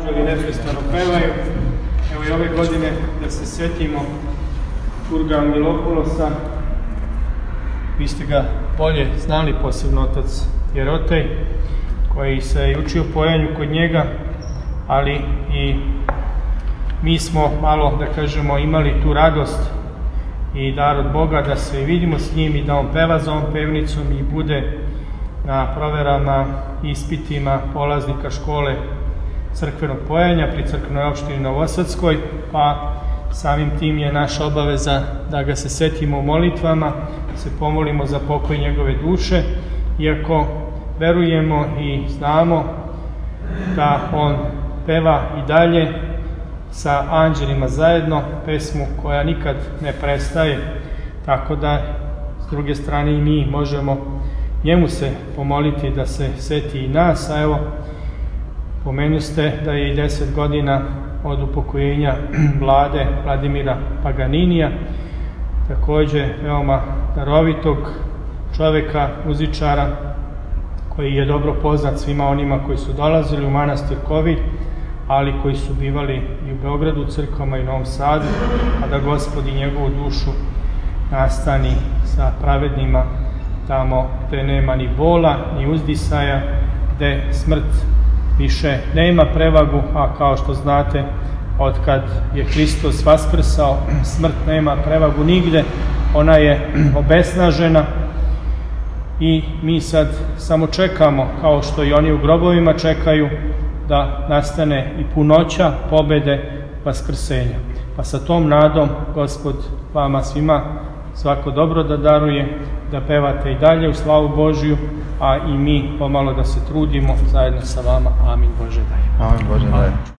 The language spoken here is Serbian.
anđeli neprestano pevaju. Evo i ove godine da se sjetimo Turga Angelopoulosa. Vi ste ga bolje znali, posebno otac Jerotej, koji se učio pojanju kod njega, ali i mi smo malo, da kažemo, imali tu radost i dar od Boga da se vidimo s njim i da on peva za ovom pevnicom i bude na proverama, ispitima polaznika škole crkvenog pojanja pri crkvenoj opštini Novosadskoj, pa samim tim je naša obaveza da ga se setimo u molitvama, se pomolimo za pokoj njegove duše, iako verujemo i znamo da on peva i dalje sa anđelima zajedno pesmu koja nikad ne prestaje, tako da s druge strane i mi možemo njemu se pomoliti da se seti i nas. A evo, pomenuste da je i 10 godina od upokojenja vlade Vladimira Paganinija, takođe veoma darovitog čoveka, muzičara, koji je dobro poznat svima onima koji su dolazili u manastir Kovilj, ali koji su bivali i u Beogradu, crkvama i Novom Sadu, a da Gospod i njegovu dušu nastani sa pravednima tamo gde nema ni bola, ni uzdisaja, gde smrt više nema prevagu, a kao što znate, otkad je Hristos vaskrsao, smrt nema prevagu nigde, ona je obesnažena i mi sad samo čekamo, kao što i oni u grobovima čekaju, da nastane i punoća pobede vaskrsenja. Pa sa tom nadom Gospod vama svima svako dobro da daruje, da pevate i dalje u slavu Božiju, a i mi pomalo da se trudimo zajedno sa vama. Amin Bože daj. Amin Bože daj.